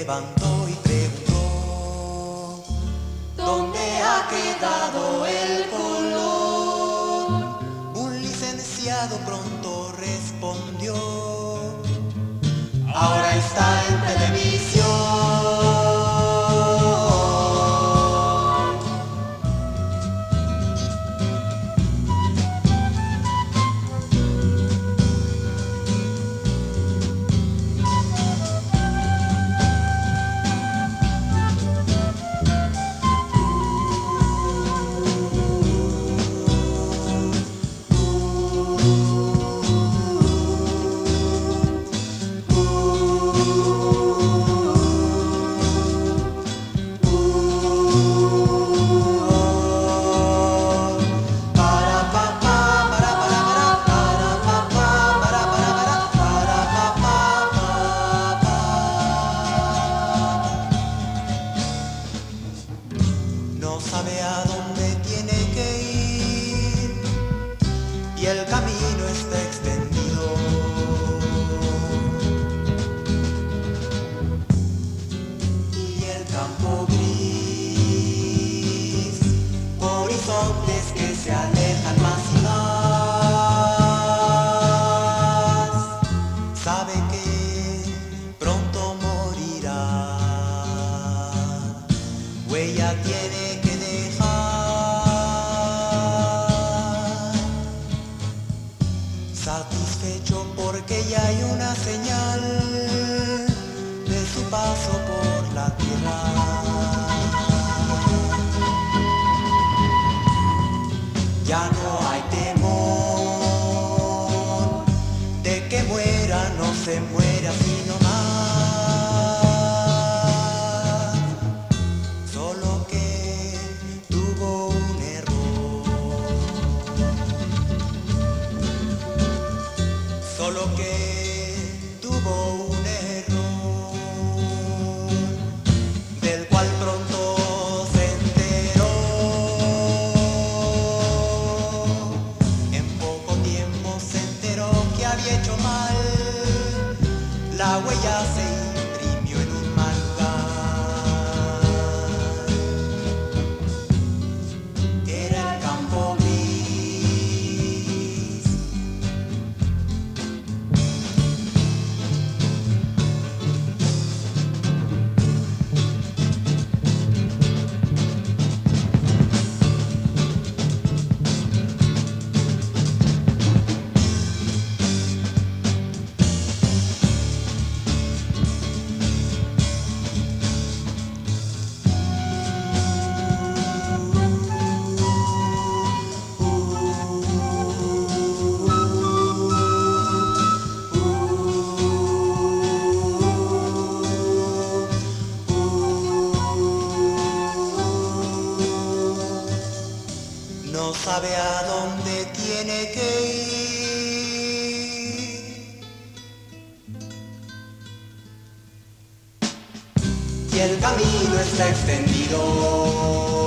levantó y preguntó: ¿dónde ha quedado el color? Un licenciado pronto respondió: ahora está en televisión. No sabe a dónde tiene que ir y el camino está extendido. Y el campo gris, horizontes que se alejan más y más. Sabe que pronto morirá, huella tiene que dejar. Satisfecho porque ya hay una señal de su paso por la tierra. Ya no hay temor de que muera, no se muere así nomás. Solo que tuvo un error. Solo que tuvo un error, del cual pronto se enteró. En poco tiempo se enteró que había hecho mal. La huella se imprimió en un mal lugar. Era el campo gris. No sabe a dónde tiene que ir y el camino está extendido.